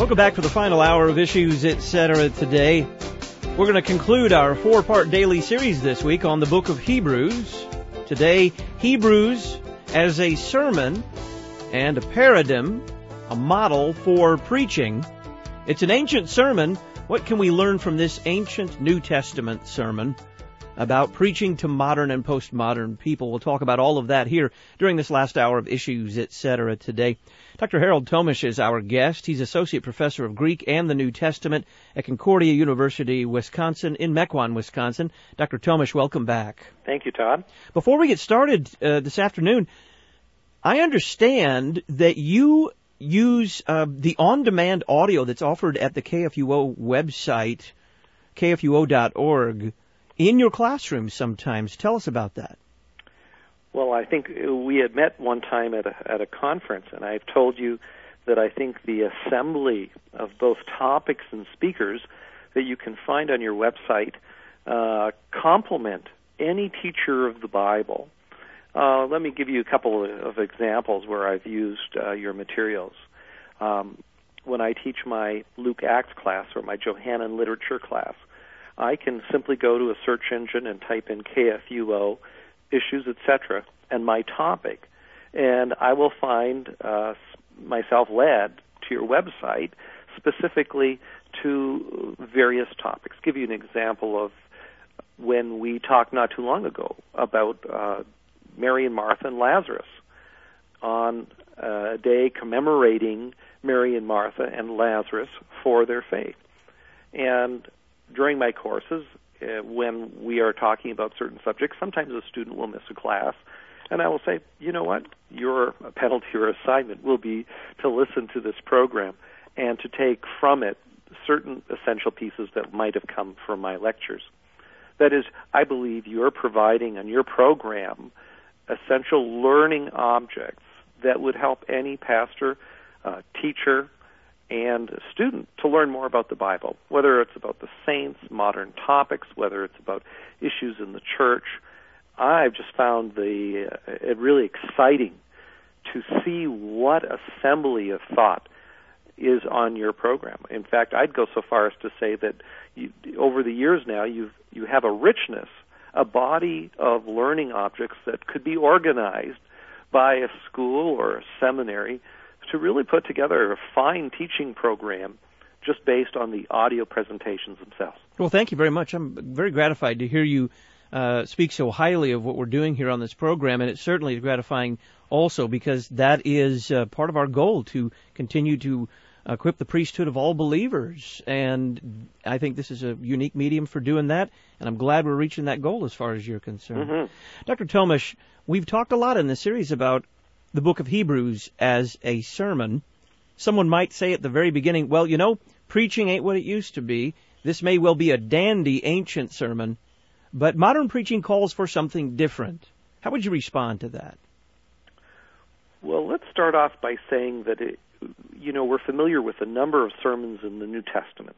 Welcome back for the final hour of Issues, Etc. today. We're going to conclude our four-part daily series this week on the book of Hebrews. Today, Hebrews as a sermon and a paradigm, a model for preaching. It's an ancient sermon. What can we learn from this ancient New Testament sermon about preaching to modern and postmodern people? We'll talk about all of that here during this last hour of Issues, Etc. today. Dr. Harold Tomish is our guest. He's Associate Professor of Greek and the New Testament at Concordia University, Wisconsin, in Mequon, Wisconsin. Dr. Tomish, welcome back. Thank you, Todd. Before we get started this afternoon, I understand that you use the on-demand audio that's offered at the KFUO website, kfuo.org, in your classroom sometimes. Tell us about that. Well, I think we had met one time at a conference, and I've told you that I think the assembly of both topics and speakers that you can find on your website complement any teacher of the Bible. Let me give you a couple of examples where I've used your materials. When I teach my Luke Acts class or my Johannine Literature class, I can simply go to a search engine and type in KFUO, Issues, Etc., and my topic, and I will find myself led to your website specifically to various topics. Give you an example of when we talked not too long ago about Mary and Martha and Lazarus on a day commemorating Mary and Martha and Lazarus for their faith. And during my courses, when we are talking about certain subjects, sometimes a student will miss a class, and I will say, you know what, your penalty or assignment will be to listen to this program and to take from it certain essential pieces that might have come from my lectures. That is, I believe you're providing on your program essential learning objects that would help any pastor, teacher, and student to learn more about the Bible, whether it's about the saints, modern topics, whether it's about issues in the church. I've just found it really exciting to see what assembly of thought is on your program. In fact, I'd go so far as to say that over the years now, you have a richness, a body of learning objects that could be organized by a school or a seminary to really put together a fine teaching program just based on the audio presentations themselves. Well, thank you very much. I'm very gratified to hear you speak so highly of what we're doing here on this program, and it certainly is gratifying also because that is part of our goal, to continue to equip the priesthood of all believers, and I think this is a unique medium for doing that, and I'm glad we're reaching that goal as far as you're concerned. Mm-hmm. Dr. Tomish, we've talked a lot in this series about the book of Hebrews as a sermon. Someone might say at the very beginning, well, you know, preaching ain't what it used to be. This may well be a dandy ancient sermon, but modern preaching calls for something different. How would you respond to that? Well, let's start off by saying that, we're familiar with a number of sermons in the New Testament.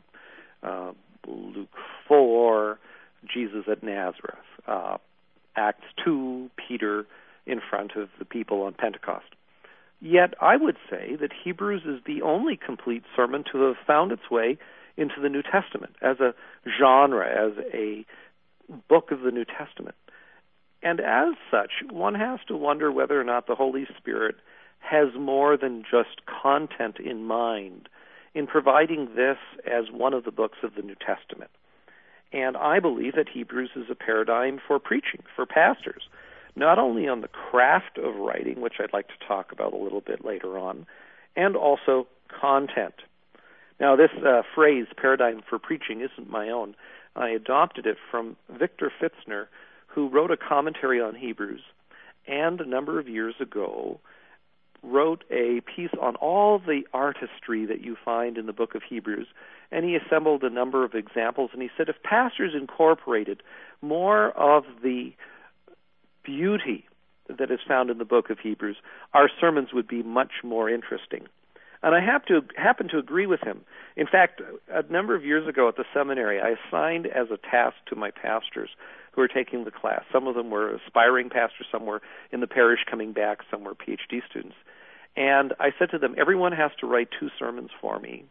Luke 4, Jesus at Nazareth, Acts 2, Peter in front of the people on Pentecost. Yet I would say that Hebrews is the only complete sermon to have found its way into the New Testament as a genre, as a book of the New Testament. And as such, one has to wonder whether or not the Holy Spirit has more than just content in mind in providing this as one of the books of the New Testament. And I believe that Hebrews is a paradigm for preaching, for pastors, not only on the craft of writing, which I'd like to talk about a little bit later on, and also content. Now, this phrase, paradigm for preaching, isn't my own. I adopted it from Victor Fitzner, who wrote a commentary on Hebrews, and a number of years ago wrote a piece on all the artistry that you find in the book of Hebrews, and he assembled a number of examples, and he said if pastors incorporated more of the beauty that is found in the book of Hebrews, our sermons would be much more interesting. And I happen to agree with him. In fact, a number of years ago at the seminary, I assigned as a task to my pastors who were taking the class. Some of them were aspiring pastors, some were in the parish coming back, some were PhD students. And I said to them, everyone has to write 2 sermons for me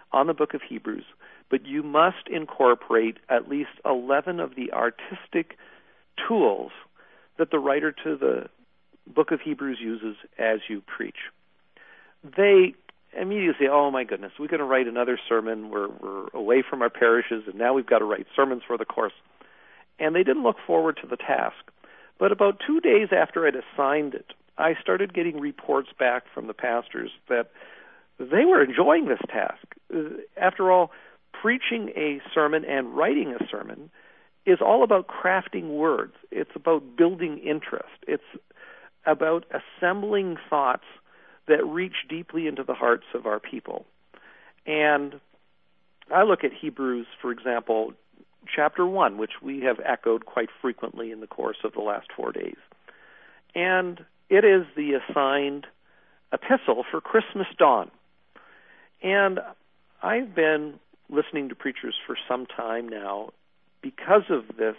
on the book of Hebrews, but you must incorporate at least 11 of the artistic tools that the writer to the book of Hebrews uses as you preach. They immediately say, oh my goodness, we're going to write another sermon. We're away from our parishes, and now we've got to write sermons for the course. And they didn't look forward to the task. But about 2 days after I'd assigned it, I started getting reports back from the pastors that they were enjoying this task. After all, preaching a sermon and writing a sermon is all about crafting words. It's about building interest. It's about assembling thoughts that reach deeply into the hearts of our people. And I look at Hebrews, for example, chapter 1, which we have echoed quite frequently in the course of the last 4 days. And it is the assigned epistle for Christmas dawn. And I've been listening to preachers for some time now because of this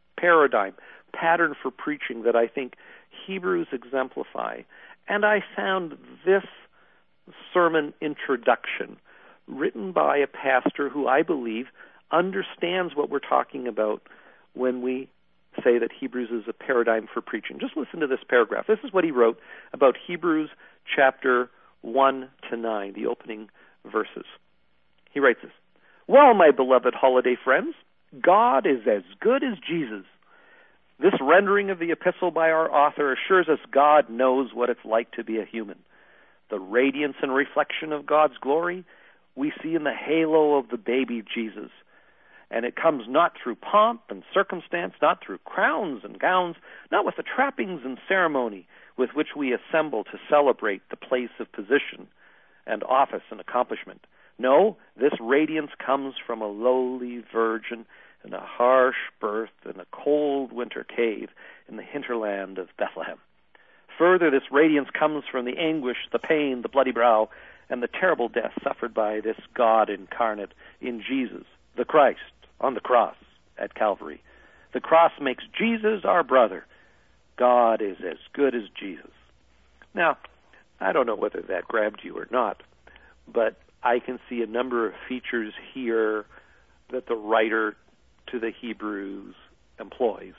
pattern for preaching that I think Hebrews exemplify. And I found this sermon introduction written by a pastor who I believe understands what we're talking about when we say that Hebrews is a paradigm for preaching. Just listen to this paragraph. This is what he wrote about Hebrews chapter 1 to 9, the opening verses. He writes this: "Well, my beloved holiday friends, God is as good as Jesus. This rendering of the epistle by our author assures us God knows what it's like to be a human. The radiance and reflection of God's glory we see in the halo of the baby Jesus. And it comes not through pomp and circumstance, not through crowns and gowns, not with the trappings and ceremony with which we assemble to celebrate the place of position and office and accomplishment. No, this radiance comes from a lowly virgin in a harsh birth in a cold winter cave in the hinterland of Bethlehem. Further, this radiance comes from the anguish, the pain, the bloody brow, and the terrible death suffered by this God incarnate in Jesus, the Christ, on the cross at Calvary. The cross makes Jesus our brother. God is as good as Jesus." Now, I don't know whether that grabbed you or not, but I can see a number of features here that the writer to the Hebrews employs.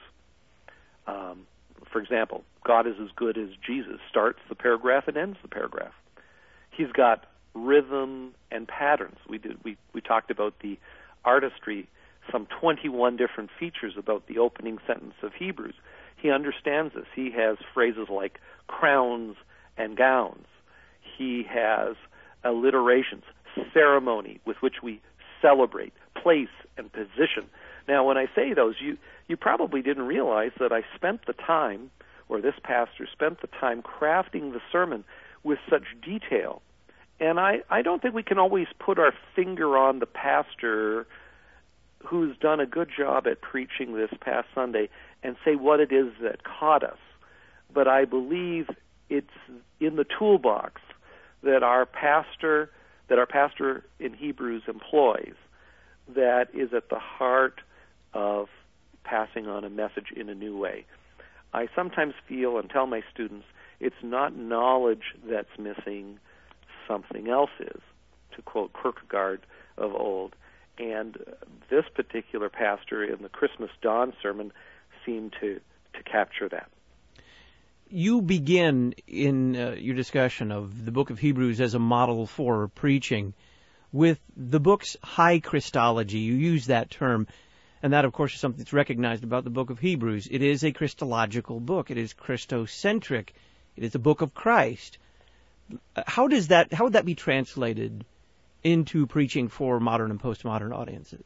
For example, God is as good as Jesus starts the paragraph and ends the paragraph. He's got rhythm and patterns. We talked about the artistry, some 21 different features about the opening sentence of Hebrews. He understands this. He has phrases like crowns and gowns. He has alliterations, ceremony with which we celebrate, place and position. Now, when I say those, you probably didn't realize that I spent the time, or this pastor spent the time, crafting the sermon with such detail. And I don't think we can always put our finger on the pastor who's done a good job at preaching this past Sunday and say what it is that caught us. But I believe it's in the toolbox that our pastor in Hebrews employs that is at the heart of passing on a message in a new way. I sometimes feel and tell my students it's not knowledge that's missing, something else is, to quote Kierkegaard of old. And this particular pastor in the Christmas dawn sermon seemed to capture that. You begin in your discussion of the book of Hebrews as a model for preaching with the book's high Christology. You use that term, and that, of course, is something that's recognized about the book of Hebrews. It is a Christological book. It is Christocentric. It is a book of Christ. How would that be translated into preaching for modern and postmodern audiences?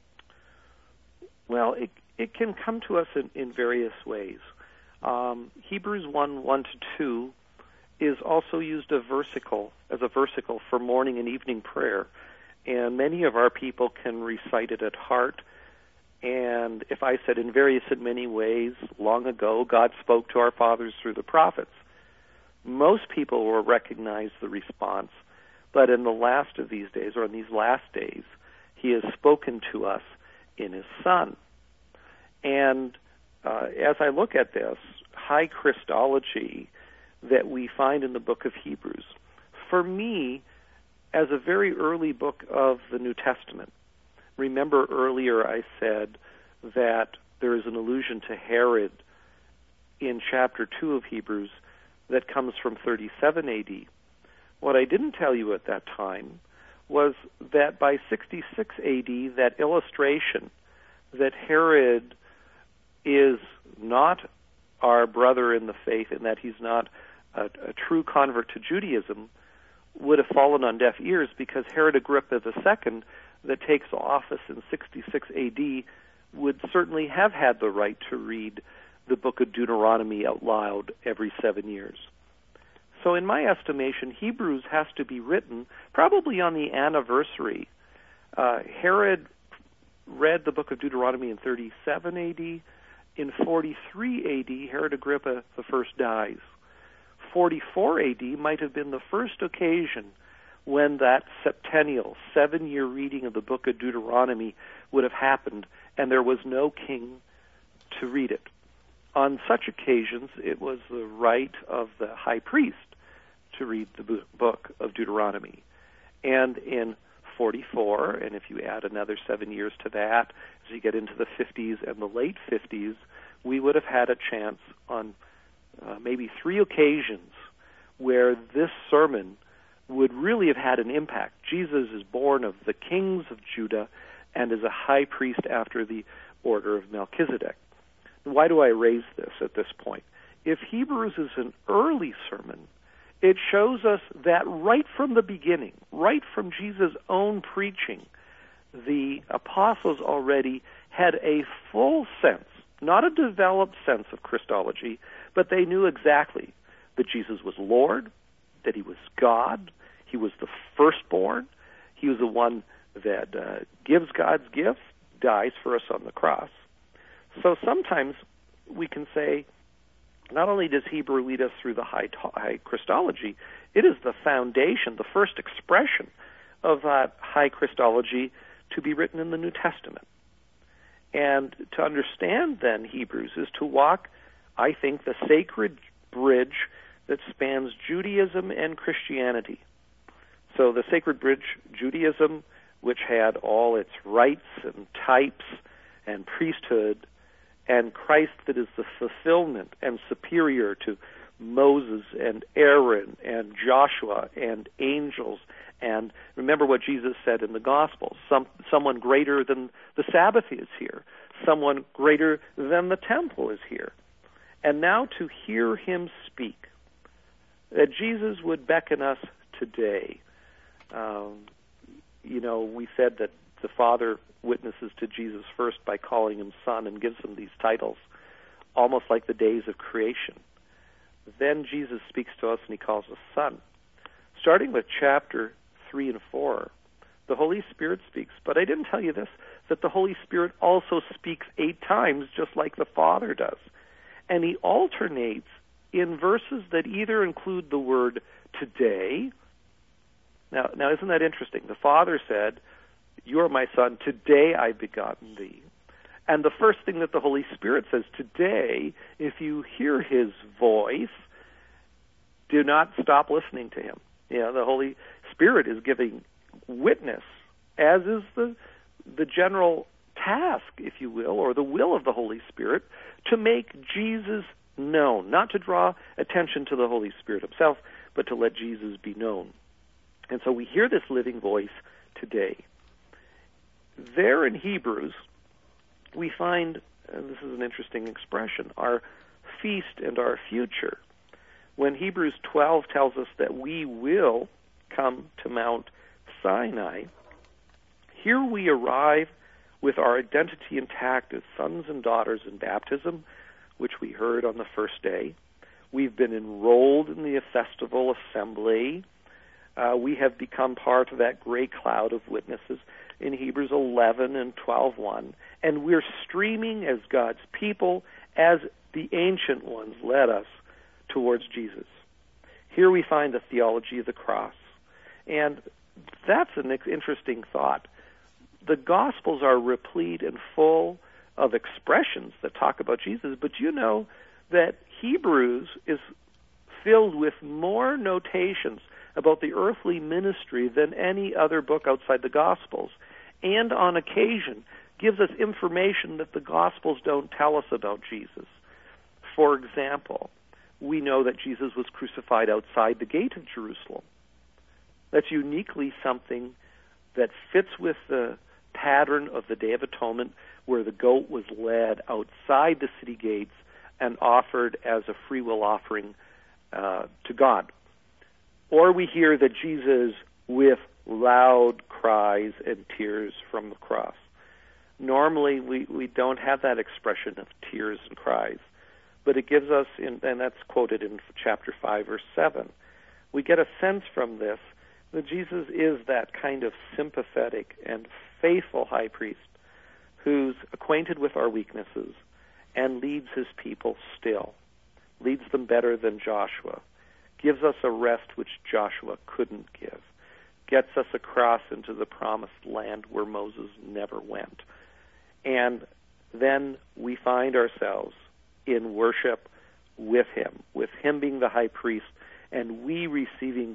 Well, it can come to us in various ways. Hebrews 1:1-2 is also used as a versicle for morning and evening prayer, and many of our people can recite it at heart. And if I said in various and many ways, long ago, God spoke to our fathers through the prophets, most people will recognize the response. But in the last of these days, or in these last days, He has spoken to us in His Son. And as I look at this high Christology that we find in the book of Hebrews, for me, as a very early book of the New Testament. Remember earlier I said that there is an allusion to Herod in chapter 2 of Hebrews that comes from 37 A.D. What I didn't tell you at that time was that by 66 A.D., that illustration that Herod is not our brother in the faith and that he's not a true convert to Judaism would have fallen on deaf ears, because Herod Agrippa II, that takes office in 66 A.D., would certainly have had the right to read the book of Deuteronomy out loud every 7 years. So in my estimation, Hebrews has to be written probably on the anniversary. Herod read the book of Deuteronomy in 37 A.D. In 43 A.D., Herod Agrippa I dies. 44 A.D. might have been the first occasion when that septennial, 7-year reading of the book of Deuteronomy would have happened, and there was no king to read it. On such occasions, it was the right of the high priest to read the book of Deuteronomy. And in 44, and if you add another 7 years to that, as you get into the 50s and the late 50s, we would have had a chance on maybe 3 occasions where this sermon would really have had an impact. Jesus is born of the kings of Judah and is a high priest after the order of Melchizedek. Why do I raise this at this point? If Hebrews is an early sermon, it shows us that right from the beginning, right from Jesus' own preaching, the apostles already had a full sense, not a developed sense of Christology, but they knew exactly that Jesus was Lord, that he was God, he was the firstborn, he was the one that gives God's gifts, dies for us on the cross. So sometimes we can say, not only does Hebrew lead us through the high Christology, it is the foundation, the first expression of that high Christology to be written in the New Testament. And to understand then Hebrews is to walk, I think, the sacred bridge that spans Judaism and Christianity. So the sacred bridge, Judaism, which had all its rites and types and priesthood, and Christ that is the fulfillment and superior to Moses and Aaron and Joshua and angels. And remember what Jesus said in the Gospels, someone greater than the Sabbath is here. Someone greater than the temple is here. And now to hear him speak, that Jesus would beckon us today. We said that the Father witnesses to Jesus first by calling him Son and gives him these titles, almost like the days of creation. Then Jesus speaks to us and he calls us Son. Starting with chapter 3 and 4, the Holy Spirit speaks. But I didn't tell you this, that the Holy Spirit also speaks 8 times, just like the Father does. And he alternates in verses that either include the word today. Now isn't that interesting? The Father said, "You are my Son, today I've begotten thee." And the first thing that the Holy Spirit says, today, if you hear his voice, do not stop listening to him. The Holy Spirit is giving witness, as is the general task, if you will, or the will of the Holy Spirit, to make Jesus known, not to draw attention to the Holy Spirit himself, but to let Jesus be known. And so we hear this living voice today. There in Hebrews, we find, and this is an interesting expression, our feast and our future. When Hebrews 12 tells us that we will come to Mount Sinai, here we arrive with our identity intact as sons and daughters in baptism, which we heard on the first day. We've been enrolled in the festival assembly. We have become part of that great cloud of witnesses in Hebrews 11 and 12:1, and we're streaming as God's people as the ancient ones led us towards Jesus. Here we find the theology of the cross, and that's an interesting thought. The Gospels are replete and full of expressions that talk about Jesus, but you know that Hebrews is filled with more notations about the earthly ministry than any other book outside the Gospels, and on occasion gives us information that the Gospels don't tell us about Jesus. For example, we know that Jesus was crucified outside the gate of Jerusalem. That's uniquely something that fits with the pattern of the Day of Atonement, where the goat was led outside the city gates and offered as a free will offering to God. Or we hear that Jesus, with loud cries and tears from the cross. Normally, we don't have that expression of tears and cries, but it gives us, and that's quoted in chapter 5, verse 7, we get a sense from this that Jesus is that kind of sympathetic and faithful high priest who's acquainted with our weaknesses and leads his people still, leads them better than Joshua, gives us a rest which Joshua couldn't give, gets us across into the promised land where Moses never went. And then we find ourselves in worship with him being the high priest, and we receiving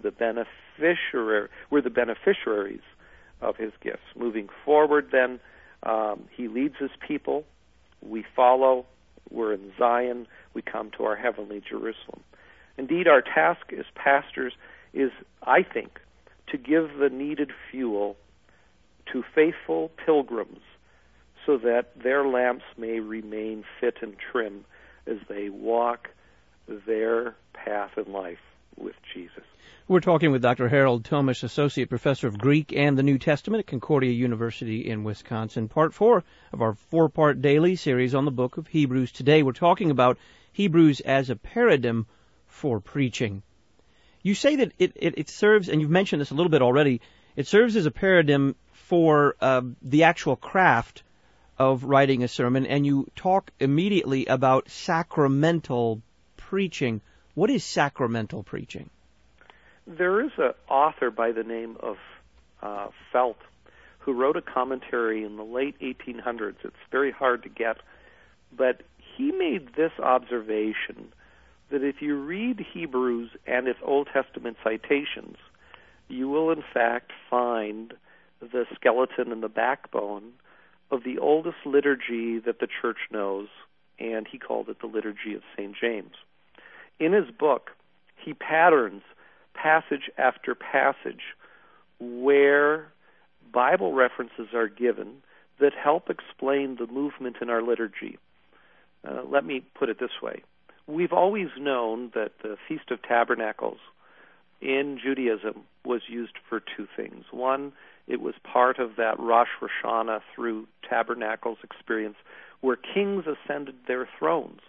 we're the beneficiaries of his gifts. Moving forward then, he leads his people, we follow, we're in Zion, we come to our heavenly Jerusalem. Indeed, our task as pastors is, I think, to give the needed fuel to faithful pilgrims so that their lamps may remain fit and trim as they walk their path in life with Jesus. We're talking with Dr. Harold Tomish, Associate Professor of Greek and the New Testament at Concordia University in Wisconsin. Part 4 of our 4-part daily series on the book of Hebrews. Today we're talking about Hebrews as a paradigm for preaching. You say that it serves, and you've mentioned this a little bit already, it serves as a paradigm for the actual craft of writing a sermon, and you talk immediately about sacramental preaching. What is sacramental preaching? There is an author by the name of Felt who wrote a commentary in the late 1800s. It's very hard to get, but he made this observation that if you read Hebrews and its Old Testament citations, you will in fact find the skeleton and the backbone of the oldest liturgy that the church knows, and he called it the Liturgy of St. James. In his book, he patterns passage after passage where Bible references are given that help explain the movement in our liturgy. Let me put it this way. We've always known that the Feast of Tabernacles in Judaism was used for two things. One, it was part of that Rosh Hashanah through Tabernacles experience where kings ascended their thrones.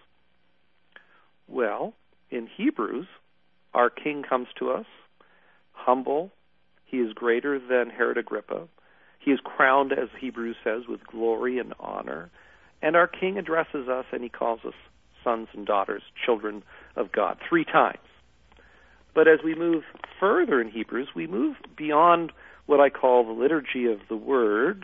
Well, in Hebrews, our king comes to us, humble. He is greater than Herod Agrippa. He is crowned, as Hebrews says, with glory and honor. And our king addresses us, and he calls us sons and daughters, children of God, 3 times. But as we move further in Hebrews, we move beyond what I call the liturgy of the Word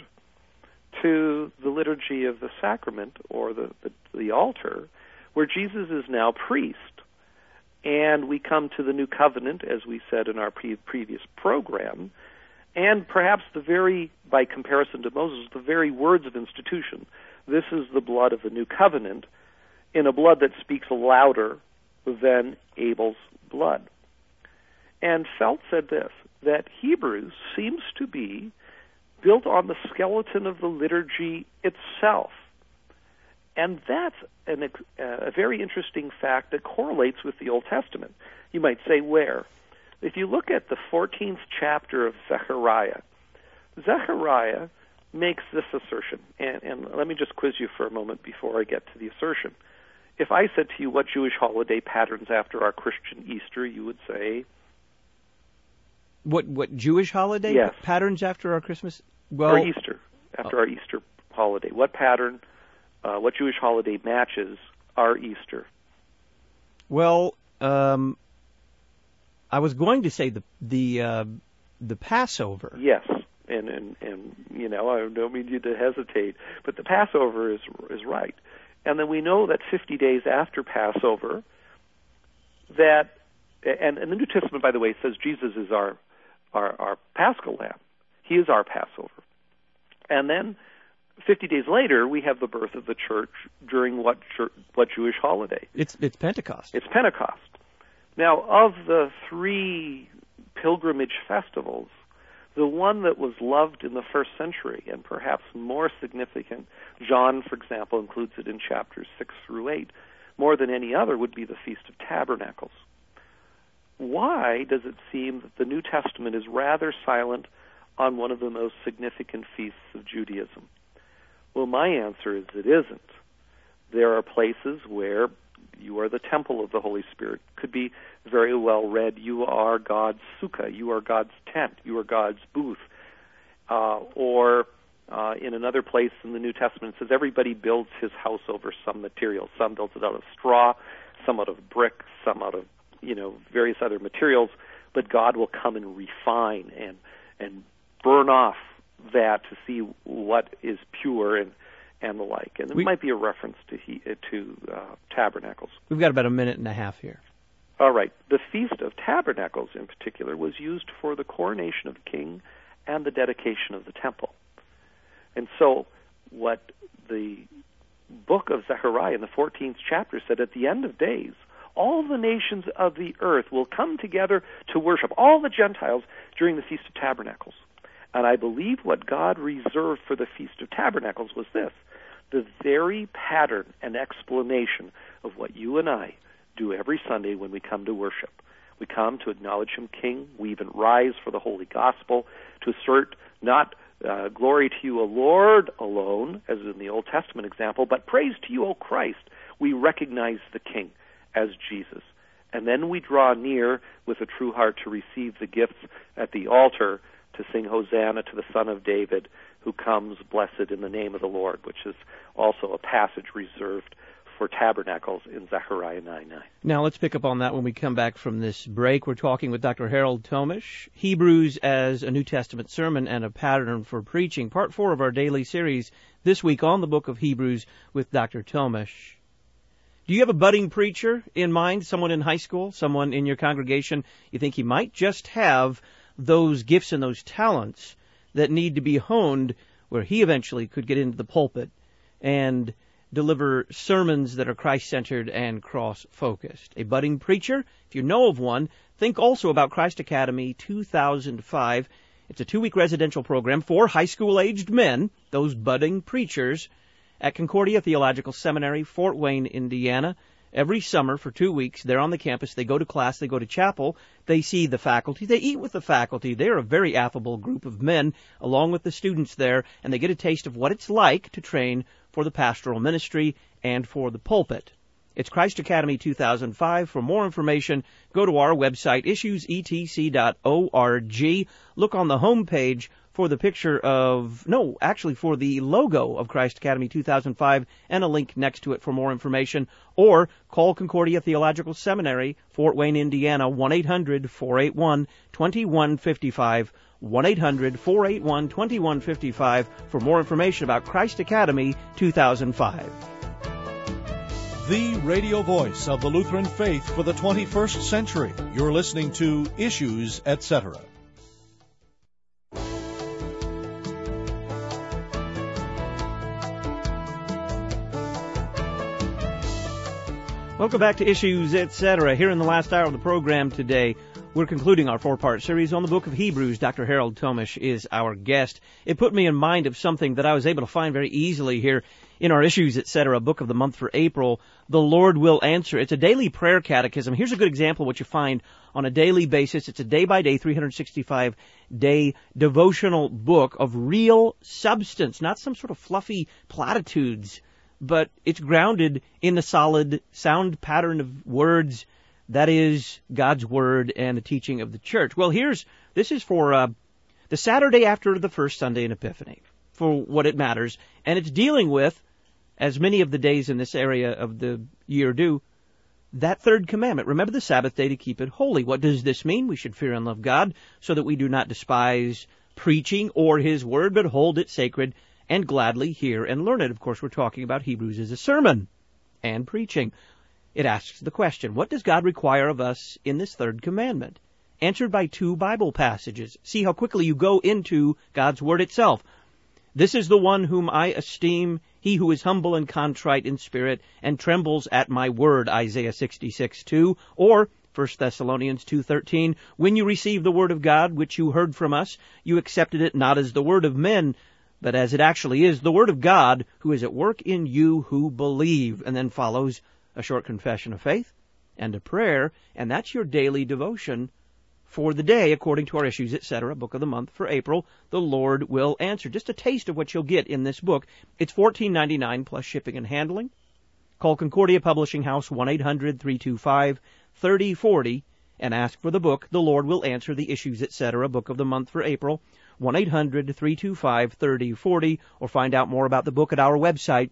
to the liturgy of the sacrament, or the altar, where Jesus is now priest. And we come to the new covenant, as we said in our previous program, and perhaps by comparison to Moses, the very words of institution. This is the blood of the new covenant, in a blood that speaks louder than Abel's blood. And Felt said this, that Hebrews seems to be built on the skeleton of the liturgy itself. And that's a very interesting fact that correlates with the Old Testament. You might say, where? If you look at the 14th chapter of Zechariah makes this assertion. And let me just quiz you for a moment before I get to the assertion. If I said to you, what Jewish holiday patterns after our Christian Easter, you would say... What Jewish holiday yes. patterns after our Christmas? Well, or Easter, after our Easter holiday. What pattern, what Jewish holiday matches our Easter? Well, I was going to say the Passover. Yes, and you know, I don't mean you to hesitate, but the Passover is right. And then we know that 50 days after Passover, that and the New Testament, by the way, says Jesus is our Paschal Lamb. He is our Passover. And then 50 days later, we have the birth of the church during what Jewish holiday? It's Pentecost. It's Pentecost. Now, of the three pilgrimage festivals, the one that was loved in the first century and perhaps more significant, John, for example, includes it in chapters 6 through 8, more than any other would be the Feast of Tabernacles. Why does it seem that the New Testament is rather silent on one of the most significant feasts of Judaism? Well, my answer is it isn't. There are places where you are the temple of the Holy Spirit. Could be very well read, you are God's sukkah, you are God's tent, you are God's booth. Or in another place in the New Testament, it says everybody builds his house over some material. Some built it out of straw, some out of brick, some out of various other materials. But God will come and refine and burn off that to see what is pure and the like. And it might be a reference to Tabernacles. We've got about a minute and a half here. All right. The Feast of Tabernacles, in particular, was used for the coronation of the king and the dedication of the temple. And so what the book of Zechariah in the 14th chapter said, at the end of days, all the nations of the earth will come together to worship, all the Gentiles, during the Feast of Tabernacles. And I believe what God reserved for the Feast of Tabernacles was this: the very pattern and explanation of what you and I do every Sunday when we come to worship. We come to acknowledge Him King. We even rise for the Holy Gospel to assert not glory to you, O Lord, alone, as in the Old Testament example, but praise to you, O Christ. We recognize the King as Jesus. And then we draw near with a true heart to receive the gifts at the altar, to sing Hosanna to the Son of David, who comes blessed in the name of the Lord, which is also a passage reserved for tabernacles in Zechariah 9:9. Now let's pick up on that when we come back from this break. We're talking with Dr. Harold Tomish, Hebrews as a New Testament sermon and a pattern for preaching, part 4 of our daily series this week on the book of Hebrews with Dr. Tomish. Do you have a budding preacher in mind, someone in high school, someone in your congregation? You think he might just have those gifts and those talents that need to be honed where he eventually could get into the pulpit and deliver sermons that are Christ-centered and cross-focused. A budding preacher, if you know of one, think also about Christ Academy 2005. It's a 2-week residential program for high school-aged men, those budding preachers, at Concordia Theological Seminary, Fort Wayne, Indiana. Every summer for 2 weeks, they're on the campus, they go to class, they go to chapel, they see the faculty, they eat with the faculty. They're a very affable group of men, along with the students there, and they get a taste of what it's like to train for the pastoral ministry and for the pulpit. It's Christ Academy 2005. For more information, go to our website, issuesetc.org. Look on the home page for the picture of, for the logo of Christ Academy 2005 and a link next to it for more information. Or call Concordia Theological Seminary, Fort Wayne, Indiana, 1-800-481-2155, 1-800-481-2155 for more information about Christ Academy 2005. The radio voice of the Lutheran faith for the 21st century. You're listening to Issues, Etc. Welcome back to Issues, Etc. Here in the last hour of the program today, we're concluding our 4-part series on the book of Hebrews. Dr. Harold Tomish is our guest. It put me in mind of something that I was able to find very easily here in our Issues, Etc. book of the month for April, The Lord Will Answer. It's a daily prayer catechism. Here's a good example of what you find on a daily basis. It's a day-by-day, 365-day devotional book of real substance, not some sort of fluffy platitudes, but it's grounded in the solid, sound pattern of words that is God's Word and the teaching of the church. Well, this is for the Saturday after the first Sunday in Epiphany, for what it matters, and it's dealing with, as many of the days in this area of the year do, that third commandment. Remember the Sabbath day to keep it holy. What does this mean? We should fear and love God so that we do not despise preaching or His Word, but hold it sacred and gladly hear and learn it. Of course, we're talking about Hebrews as a sermon and preaching. It asks the question, what does God require of us in this third commandment? Answered by 2 Bible passages. See how quickly you go into God's Word itself. This is the one whom I esteem, he who is humble and contrite in spirit, and trembles at my word, Isaiah 66:2, or 1 Thessalonians 2:13, when you received the word of God, which you heard from us, you accepted it not as the word of men, but as it actually is, the word of God, who is at work in you who believe. And then follows a short confession of faith and a prayer, and that's your daily devotion for the day, according to our Issues, etc., book of the month for April. The Lord will answer. Just a taste of what you'll get in this book. It's $14.99 plus shipping and handling. Call Concordia Publishing House 1-800-325-3040 and ask for the book. The Lord will answer. The Issues, etc., book of the month for April. 1-800-325-3040, or find out more about the book at our website,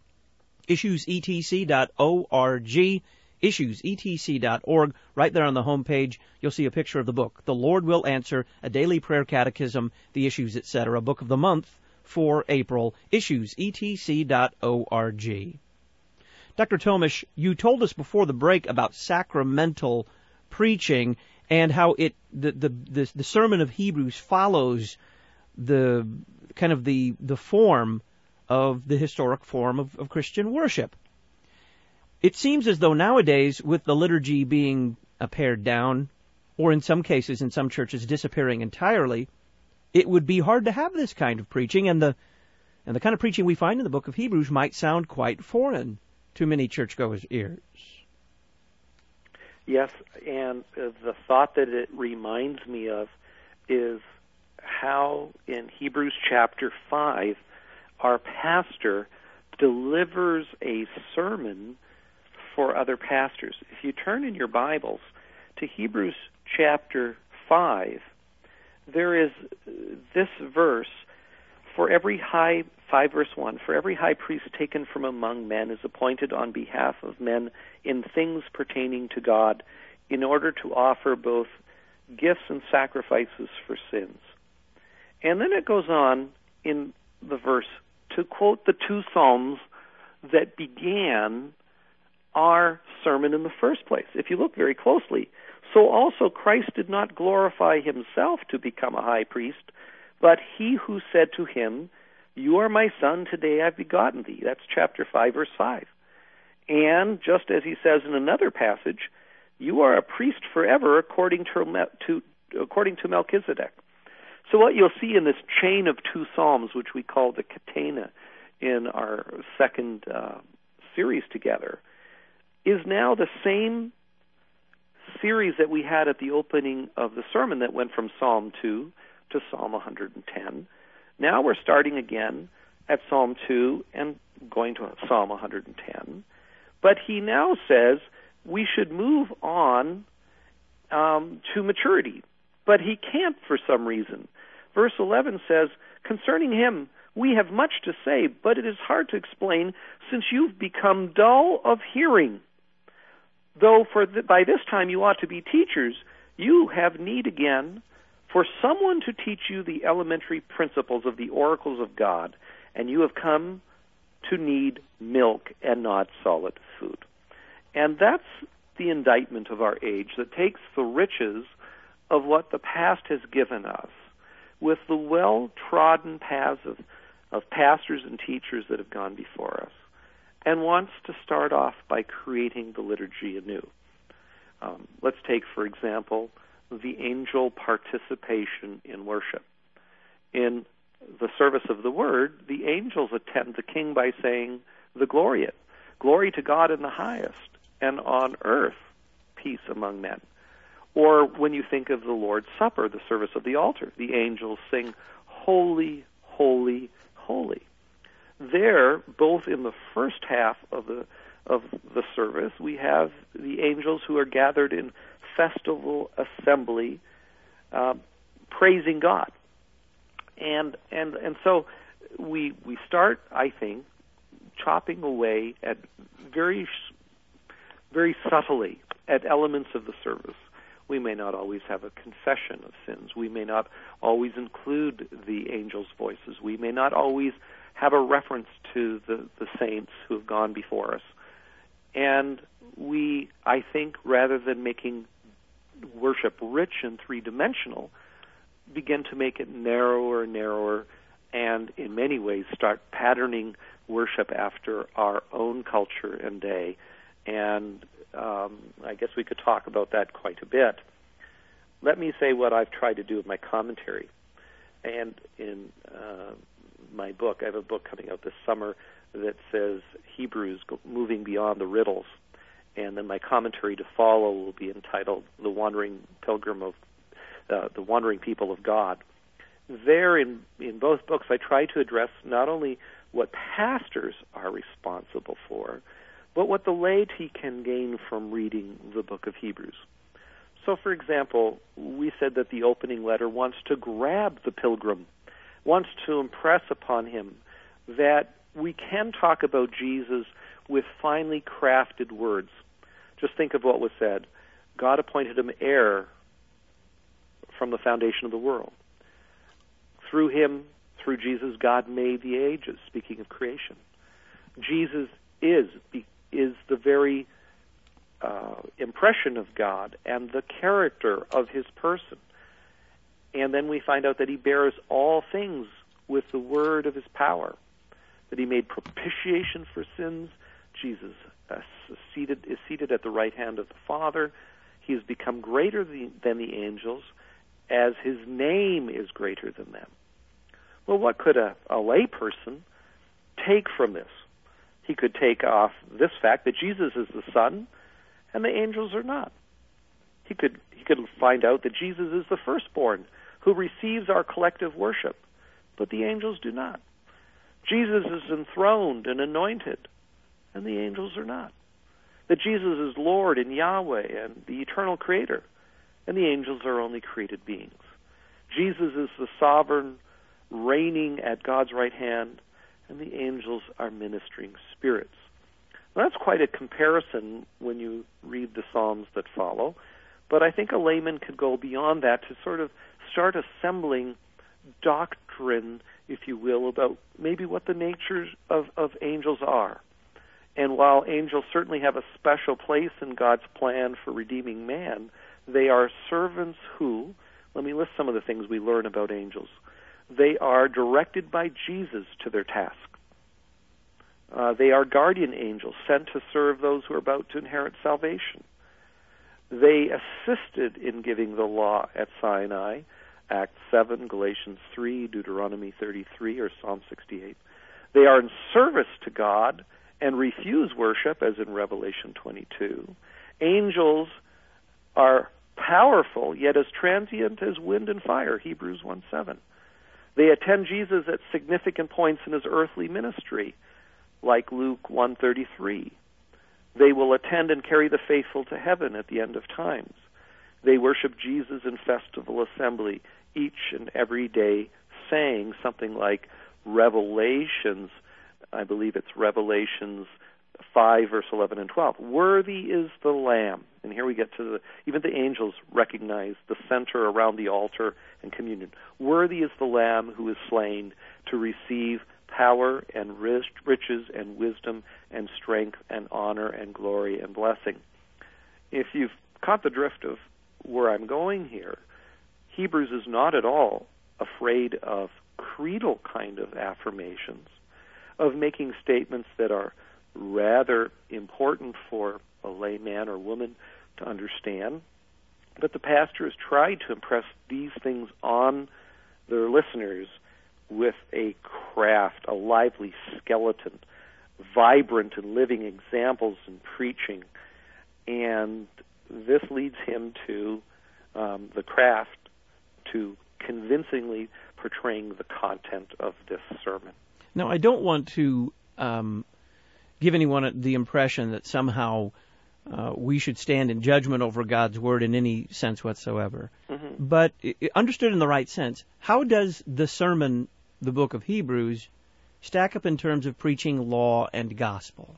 issuesetc.org. issuesetc.org. Right there on the home page, you'll see a picture of the book. The Lord Will Answer, a daily prayer catechism, the Issues, etc., book of the month for April, issuesetc.org. Dr. Tomish, you told us before the break about sacramental preaching and how the Sermon of Hebrews follows the kind of the form of the historic form of Christian worship. It seems as though nowadays, with the liturgy being pared down, or in some cases, in some churches, disappearing entirely, it would be hard to have this kind of preaching, and the kind of preaching we find in the book of Hebrews might sound quite foreign to many churchgoers' ears. Yes, and the thought that it reminds me of is how in Hebrews chapter 5, our pastor delivers a sermon for other pastors. If you turn in your Bibles to Hebrews chapter 5, there is this verse, 5 verse 1, for every high priest taken from among men is appointed on behalf of men in things pertaining to God, in order to offer both gifts and sacrifices for sins. And then it goes on in the verse to quote the 2 Psalms that began our sermon in the first place. If you look very closely, so also Christ did not glorify himself to become a high priest, but he who said to him, you are my son, today I've begotten thee. That's chapter 5, verse 5. And just as he says in another passage, you are a priest forever according to Melchizedek. So what you'll see in this chain of 2 Psalms, which we call the Catena in our second series together, is now the same series that we had at the opening of the sermon that went from Psalm 2 to Psalm 110. Now we're starting again at Psalm 2 and going to Psalm 110. But he now says we should move on to maturity. But he can't for some reason. Verse 11 says, concerning him, we have much to say, but it is hard to explain since you've become dull of hearing. Though by this time you ought to be teachers, you have need again for someone to teach you the elementary principles of the oracles of God, and you have come to need milk and not solid food. And that's the indictment of our age, that takes the riches of what the past has given us with the well-trodden paths of pastors and teachers that have gone before us, and wants to start off by creating the liturgy anew. Let's take, for example, the angel participation in worship. In the service of the Word, the angels attend the King by saying the Gloria, glory to God in the highest, and on earth peace among men. Or when you think of the Lord's Supper, the service of the altar, the angels sing, holy, holy, holy. There, both in the first half of the service, we have the angels who are gathered in festival assembly, praising God, and so we start, I think, chopping away at very subtly at elements of the service. We may not always have a confession of sins. We may not always include the angels' voices. We may not always have a reference to the saints who have gone before us. And we, I think, rather than making worship rich and three-dimensional, begin to make it narrower and narrower, and in many ways start patterning worship after our own culture and day. And I guess we could talk about that quite a bit. Let me say what I've tried to do with my commentary. And in my book, I have a book coming out this summer that says Hebrews Moving Beyond the Riddles. And then my commentary to follow will be entitled The Wandering Pilgrim of the Wandering People of God. There, in both books, I try to address not only what pastors are responsible for, but what the laity can gain from reading the book of Hebrews. So, for example, we said that the opening letter wants to grab the pilgrim, wants to impress upon him that we can talk about Jesus with finely crafted words. Just think of what was said. God appointed him heir from the foundation of the world. Through him, through Jesus, God made the ages, speaking of creation. Jesus is the very impression of God and the character of his person. And then we find out that he bears all things with the word of his power, that he made propitiation for sins. Jesus is seated at the right hand of the Father. He has become greater than the angels, as his name is greater than them. Well, what could a lay person take from this? He could take off this fact that Jesus is the Son and the angels are not. He could find out that Jesus is the firstborn who receives our collective worship, but the angels do not. Jesus is enthroned and anointed, and the angels are not. That Jesus is Lord and Yahweh and the eternal Creator, and the angels are only created beings. Jesus is the sovereign, reigning at God's right hand, and the angels are ministering spirits. Now, that's quite a comparison when you read the Psalms that follow, but I think a layman could go beyond that to sort of start assembling doctrine, if you will, about maybe what the natures of angels are. And while angels certainly have a special place in God's plan for redeeming man, they are servants who, let me list some of the things we learn about angels. They are directed by Jesus to their task. They are guardian angels sent to serve those who are about to inherit salvation. They assisted in giving the law at Sinai, Acts 7, Galatians 3, Deuteronomy 33, or Psalm 68. They are in service to God and refuse worship, as in Revelation 22. Angels are powerful, yet as transient as wind and fire, Hebrews 1:7. They attend Jesus at significant points in his earthly ministry, like Luke 1:33. They will attend and carry the faithful to heaven at the end of times. They worship Jesus in festival assembly each and every day, saying something like Revelations, I believe it's Revelations 5, verse 11 and 12. Worthy is the Lamb. And here we get to even the angels recognize the center around the altar and communion. Worthy is the Lamb who is slain to receive power and riches and wisdom and strength and honor and glory and blessing. If you've caught the drift of where I'm going here, Hebrews is not at all afraid of creedal kind of affirmations, of making statements that are rather important for a layman or woman to understand. But the pastor has tried to impress these things on their listeners with a craft, a lively skeleton, vibrant and living examples in preaching. And this leads him to the craft to convincingly portraying the content of this sermon. Now, I don't want to give anyone the impression that somehow we should stand in judgment over God's Word in any sense whatsoever. Mm-hmm. But understood in the right sense, how does the sermon, the book of Hebrews, stack up in terms of preaching law and gospel?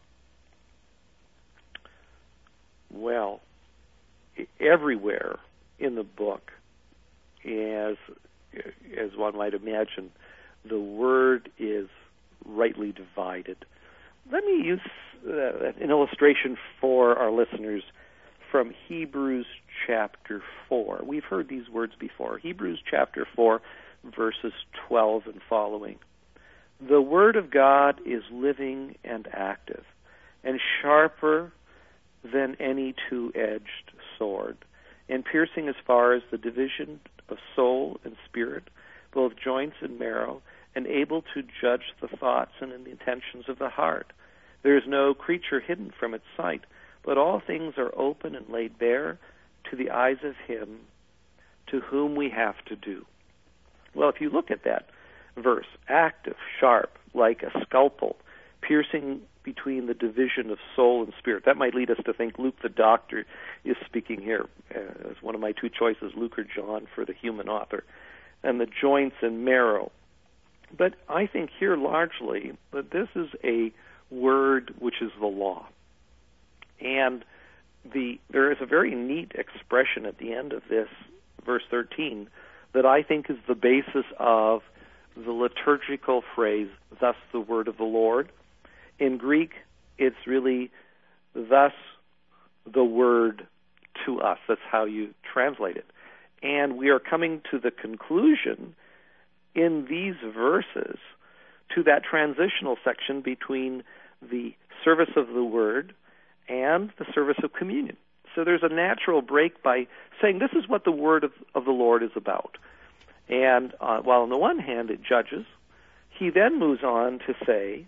Well, everywhere in the book, as one might imagine, the Word is rightly divided. Let me use an illustration for our listeners from Hebrews chapter 4. We've heard these words before. Hebrews chapter 4, verses 12 and following. The Word of God is living and active, and sharper than any two-edged sword, and piercing as far as the division of soul and spirit, both joints and marrow, and able to judge the thoughts and the intentions of the heart. There is no creature hidden from its sight, but all things are open and laid bare to the eyes of Him to whom we have to do. Well, if you look at that verse, active, sharp, like a scalpel, piercing between the division of soul and spirit. That might lead us to think Luke the doctor is speaking here as one of my two choices, Luke or John for the human author, and the joints and marrow. But I think here largely that this is a word which is the law. And there is a very neat expression at the end of this, verse 13, that I think is the basis of the liturgical phrase, thus the word of the Lord. In Greek, it's really, thus the word to us. That's how you translate it. And we are coming to the conclusion in these verses to that transitional section between the service of the word and the service of communion. So there's a natural break by saying this is what the word of the Lord is about. And while on the one hand it judges, he then moves on to say,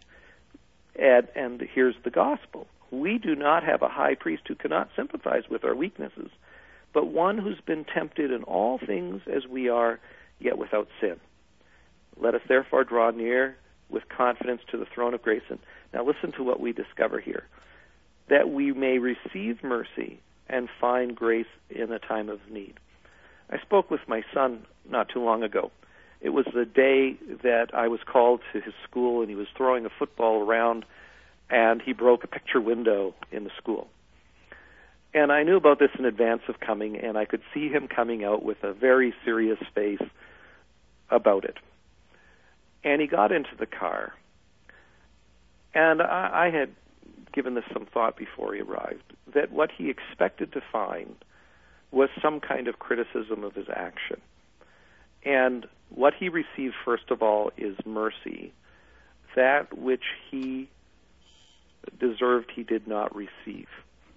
and here's the gospel. We do not have a high priest who cannot sympathize with our weaknesses, but one who's been tempted in all things as we are, yet without sin. Let us therefore draw near with confidence to the throne of grace. And now listen to what we discover here, that we may receive mercy and find grace in a time of need. I spoke with my son not too long ago. It was the day that I was called to his school, and he was throwing a football around, and he broke a picture window in the school. And I knew about this in advance of coming, and I could see him coming out with a very serious face about it. And he got into the car, and I had given this some thought before he arrived, that what he expected to find was some kind of criticism of his action. And what he received, first of all, is mercy. That which he deserved, he did not receive.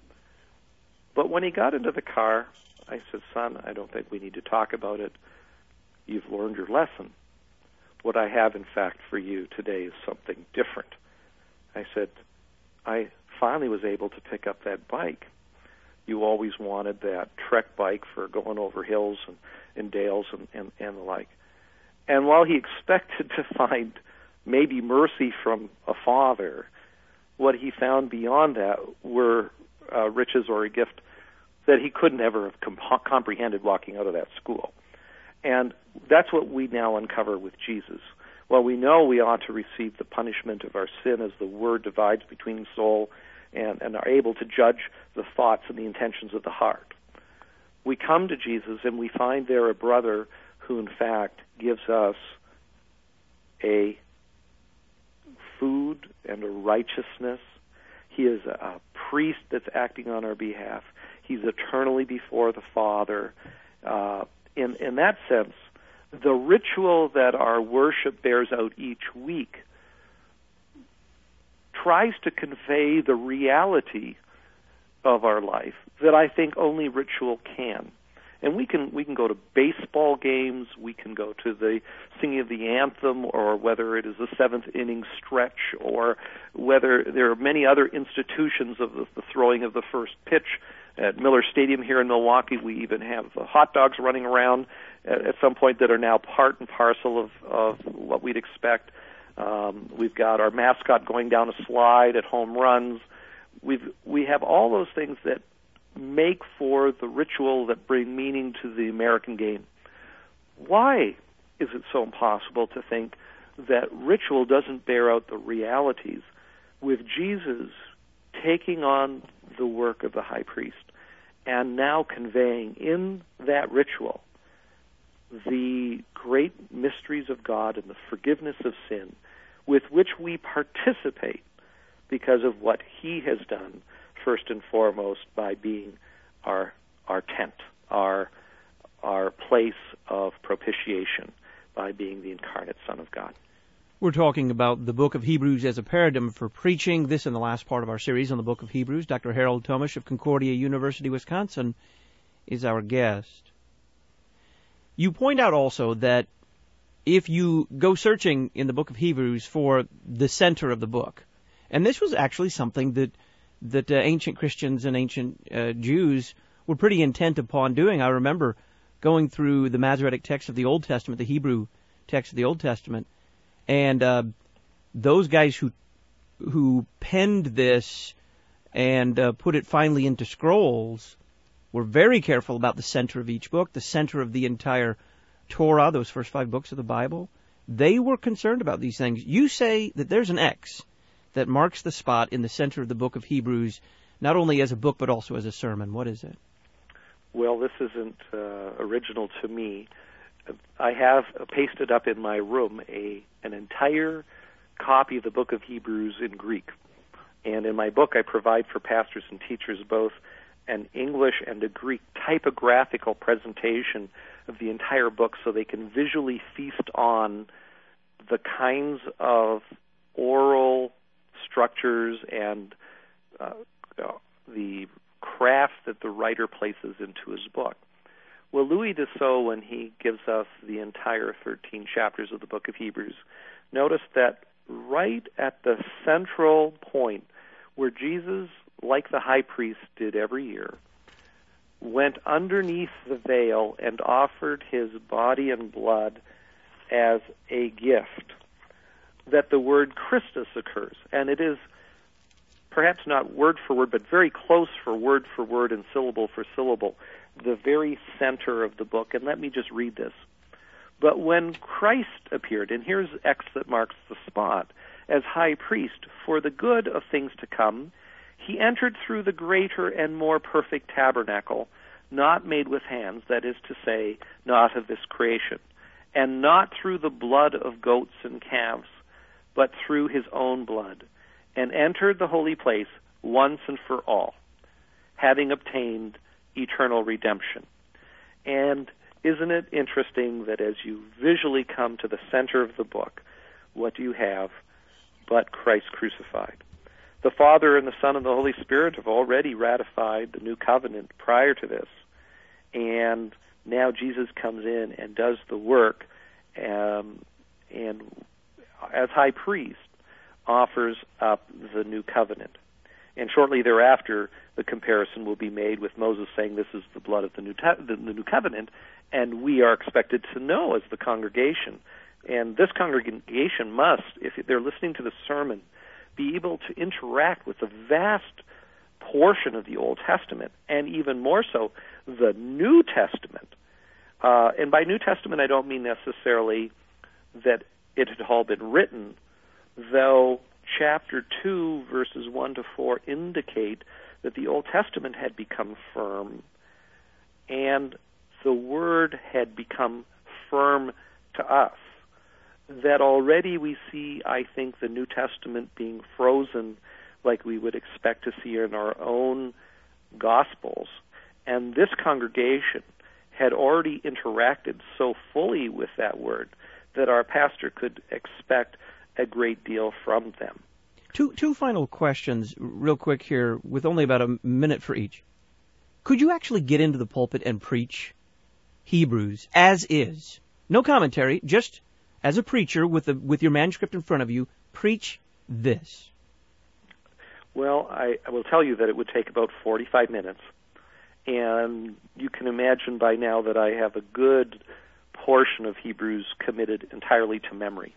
But when he got into the car, I said, son, I don't think we need to talk about it. You've learned your lesson. What I have, in fact, for you today is something different. I said, I finally was able to pick up that bike. You always wanted that trek bike for going over hills and dales and the like. And while he expected to find maybe mercy from a father, what he found beyond that were riches or a gift that he could never have comprehended walking out of that school. And that's what we now uncover with Jesus. While we know we ought to receive the punishment of our sin as the Word divides between soul and are able to judge the thoughts and the intentions of the heart, we come to Jesus and we find there a brother who, in fact, gives us a food and a righteousness. He is a priest that's acting on our behalf. He's eternally before the Father. In that sense, the ritual that our worship bears out each week tries to convey the reality of our life that I think only ritual can. And we can go to baseball games, we can go to the singing of the anthem, or whether it is the seventh inning stretch, or whether there are many other institutions of the throwing of the first pitch. At Miller Stadium here in Milwaukee, we even have hot dogs running around at some point that are now part and parcel of what we'd expect. We've got our mascot going down a slide at home runs. We have all those things that make for the ritual that bring meaning to the American game. Why is it so impossible to think that ritual doesn't bear out the realities with Jesus taking on the work of the high priest and now conveying in that ritual the great mysteries of God and the forgiveness of sin with which we participate because of what he has done, first and foremost, by being our tent, our place of propitiation, by being the incarnate Son of God. We're talking about the book of Hebrews as a paradigm for preaching. This in the last part of our series on the book of Hebrews. Dr. Harold Tomish of Concordia University, Wisconsin, is our guest. You point out also that if you go searching in the book of Hebrews for the center of the book, and this was actually something that ancient Christians and ancient Jews were pretty intent upon doing. I remember going through the Masoretic text of the Old Testament, the Hebrew text of the Old Testament, and those guys who penned this and put it finally into scrolls were very careful about the center of each book, the center of the entire Torah, those first 5 books of the Bible. They were concerned about these things. You say that there's an X that marks the spot in the center of the book of Hebrews, not only as a book but also as a sermon. What is it? Well, this isn't original to me. I have pasted up in my room an entire copy of the book of Hebrews in Greek. And in my book, I provide for pastors and teachers both an English and a Greek typographical presentation of the entire book so they can visually feast on the kinds of oral structures and the craft that the writer places into his book. Well, Louis Dessau, when he gives us the entire 13 chapters of the book of Hebrews, notice that right at the central point where Jesus, like the high priest did every year, went underneath the veil and offered his body and blood as a gift, that the word Christus occurs. And it is perhaps not word for word, but very close for word and syllable for syllable, the very center of the book. And let me just read this. But when Christ appeared, and here's X that marks the spot, as high priest for the good of things to come, he entered through the greater and more perfect tabernacle, not made with hands, that is to say, not of this creation, and not through the blood of goats and calves, but through his own blood, and entered the holy place once and for all, having obtained eternal redemption. And isn't it interesting that as you visually come to the center of the book, what do you have but Christ crucified? The Father and the Son and the Holy Spirit have already ratified the new covenant prior to this, and now Jesus comes in and does the work, and as high priest offers up the new covenant. And shortly thereafter, the comparison will be made with Moses saying, this is the blood of the new covenant, and we are expected to know as the congregation. And this congregation must, if they're listening to the sermon, be able to interact with the vast portion of the Old Testament, and even more so, the New Testament. And by New Testament, I don't mean necessarily that it had all been written, though chapter 2, verses 1 to 4 indicate that the Old Testament had become firm, and the Word had become firm to us. That already we see, I think, the New Testament being frozen like we would expect to see in our own Gospels. And this congregation had already interacted so fully with that Word that our pastor could expect a great deal from them. Two final questions real quick here, with only about a minute for each. Could you actually get into the pulpit and preach Hebrews as is? No commentary, just as a preacher with your manuscript in front of you, preach this. Well, I will tell you that it would take about 45 minutes. And you can imagine by now that I have a good portion of Hebrews committed entirely to memory.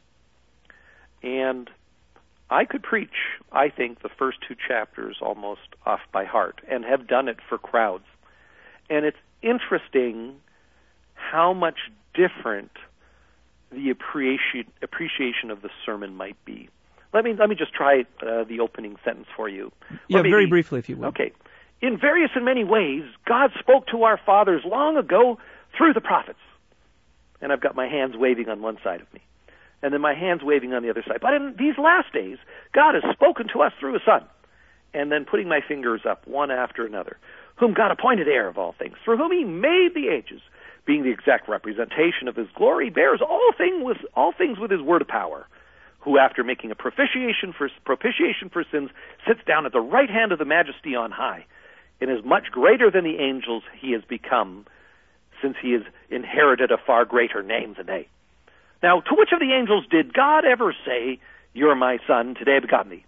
And I could preach, I think, the first 2 chapters almost off by heart, and have done it for crowds. And it's interesting how much different the appreciation of the sermon might be. Let me just try the opening sentence for you. Yeah, very briefly, if you will. Okay. In various and many ways, God spoke to our fathers long ago through the prophets. And I've got my hands waving on one side of me. and then my hands waving on the other side. But in these last days, God has spoken to us through His Son. And then putting my fingers up one after another, whom God appointed heir of all things, through whom He made the ages, being the exact representation of His glory, bears all things with His word of power, who after making a propitiation for sins, sits down at the right hand of the Majesty on high, and is much greater than the angels He has become, since He has inherited a far greater name than they. Now, to which of the angels did God ever say, "You're my son, today I begotten thee"?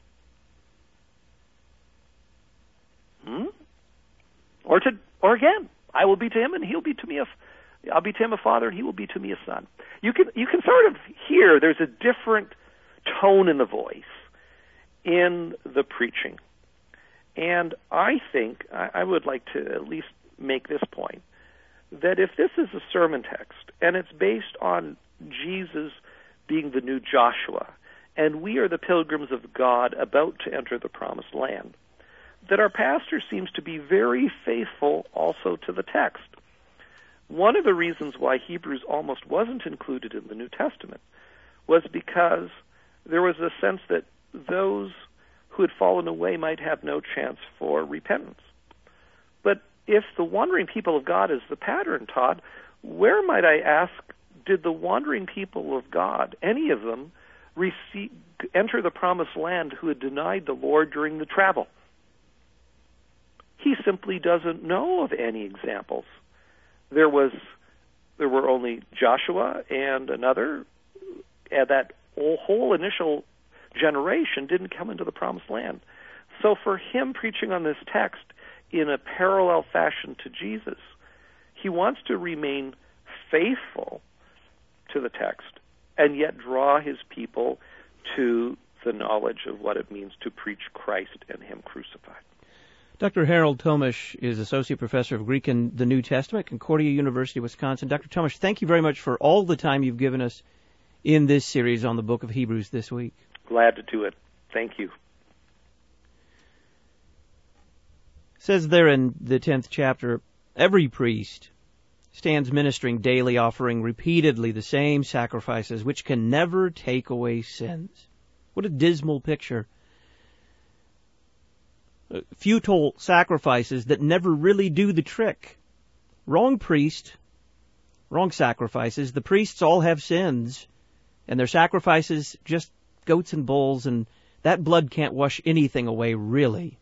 Or again, I will be to him, and he'll be to me. I'll be to him a father, and he will be to me a son. You can sort of hear there's a different tone in the voice in the preaching, and I think I would like to at least make this point, that if this is a sermon text and it's based on Jesus being the new Joshua, and we are the pilgrims of God about to enter the promised land, that our pastor seems to be very faithful also to the text. One of the reasons why Hebrews almost wasn't included in the New Testament was because there was a sense that those who had fallen away might have no chance for repentance. But if the wandering people of God is the pattern, Todd, where, might I ask, did the wandering people of God, any of them, enter the promised land who had denied the Lord during the travel? He simply doesn't know of any examples. There were only Joshua and another, and that whole initial generation didn't come into the promised land. So for him preaching on this text in a parallel fashion to Jesus, he wants to remain faithful to the text and yet draw his people to the knowledge of what it means to preach Christ and Him crucified. Dr. Harold Tomish is Associate Professor of Greek and the New Testament at Concordia University, Wisconsin. Dr. Tomish, thank you very much for all the time you've given us in this series on the book of Hebrews this week. Glad to do it. Thank you. It says there in the 10th chapter, every priest stands ministering daily, offering repeatedly the same sacrifices, which can never take away sins. What a dismal picture. Futile sacrifices that never really do the trick. Wrong priest, wrong sacrifices. The priests all have sins, and their sacrifices just goats and bulls, and that blood can't wash anything away, really.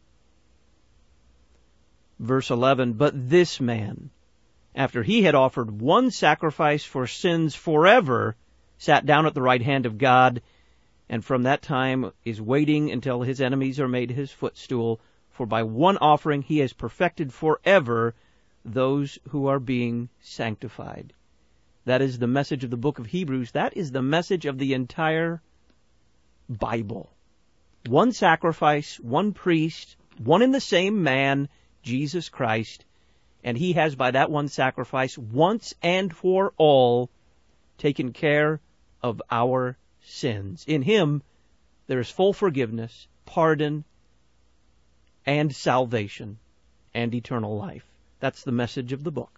Verse 11, but this man, after he had offered one sacrifice for sins forever, sat down at the right hand of God, and from that time is waiting until his enemies are made his footstool. For by one offering he has perfected forever those who are being sanctified. That is the message of the book of Hebrews. That is the message of the entire Bible. One sacrifice, one priest, one and the same man, Jesus Christ, and he has by that one sacrifice once and for all taken care of our sins. In him there is full forgiveness, pardon, and salvation, and eternal life. That's the message of the book.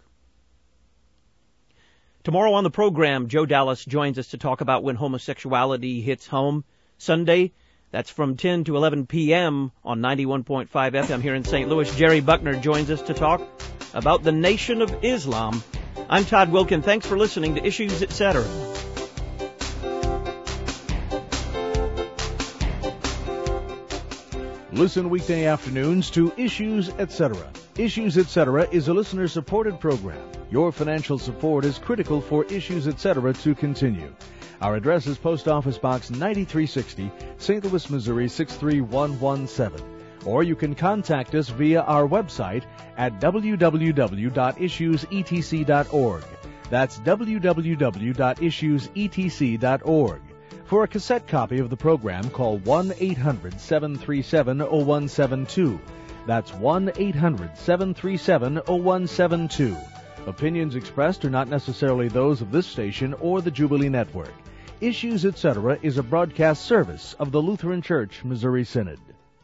Tomorrow on the program, Joe Dallas joins us to talk about when homosexuality hits home. Sunday, that's from 10 to 11 p.m. on 91.5 FM here in St. Louis. Jerry Buckner joins us to talk about the Nation of Islam. I'm Todd Wilkin. Thanks for listening to Issues, Etc. Listen weekday afternoons to Issues, Etc. Issues, Etc. is a listener-supported program. Your financial support is critical for Issues, Etc. to continue. Our address is Post Office Box 9360, St. Louis, Missouri 63117. Or you can contact us via our website at www.issuesetc.org. That's www.issuesetc.org. For a cassette copy of the program, call 1-800-737-0172. That's 1-800-737-0172. Opinions expressed are not necessarily those of this station or the Jubilee Network. Issues, Etc. is a broadcast service of the Lutheran Church Missouri Synod.